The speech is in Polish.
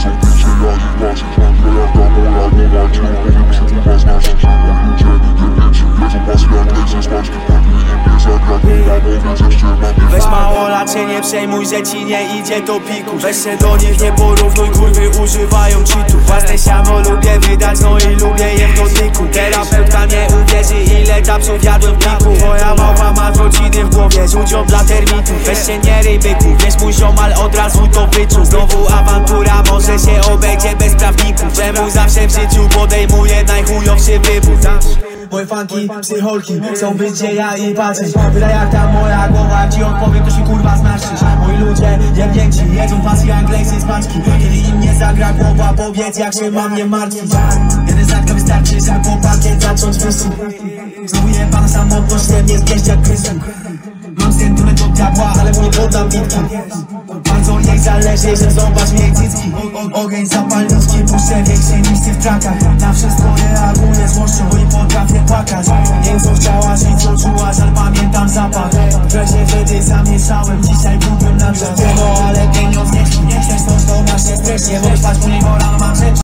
wiedzą, gdzie ja ich macie. Nagle jak ta moja głowa ciągle powiem się kurwa znaczy. Moi ludzie jebnięci wiedzą, pasy jak lejce z paczki. Pewnie im nie zagra kurwa, bo wiesz jeszcze na mnie. Weź małolat się nie przejmuj, że ci nie idzie do piku. Weź się do nich nie porównuj, kurwy używają cheatów. Własne siamo lubię wydać, no i lubię je w dotyku. Terapeutka nie uwierzy, ile tapsów jadłem w pliku. Twoja małpa ma godziny w głowie, rzuć ją dla termitów. Weź się nie ryj byku, wiesz mój ziomal od razu to wyczuł. Znowu awantura, może się obejdzie bez prawników. Czemu zawsze w życiu podejmuję najchujowszy wybór. Moje fanki, psycholki, chcą być gdzie ja i patrzeć. Byle jak ta moja głowa, jak ci odpowiem, to się kurwa zmarszczysz. Moi ludzie jebnięci, jedzą pasy jak lejsy z paczki. Kiedy im nie zagra głowa, powiedz jak się mam nie martwić. Jeden znak to wystarczy, żeby po pakiet zacząć wysuł. Znowu jebana samotność, nie zgieść jak krysu. Mam sentyment od diabła, ale mu nie poddam bitki. Bardzo jej zależy, że zobacz jej cycki. Ogień zapalniczki, puszczę większy niż ty w trakach. Na wszystko reaguję złością i potrafię płakać. Nie wiem co chciałaś i co czułaś, ale pamiętam zapach. W dresie wtedy zamieszałem, dzisiaj budziłem na brzeg.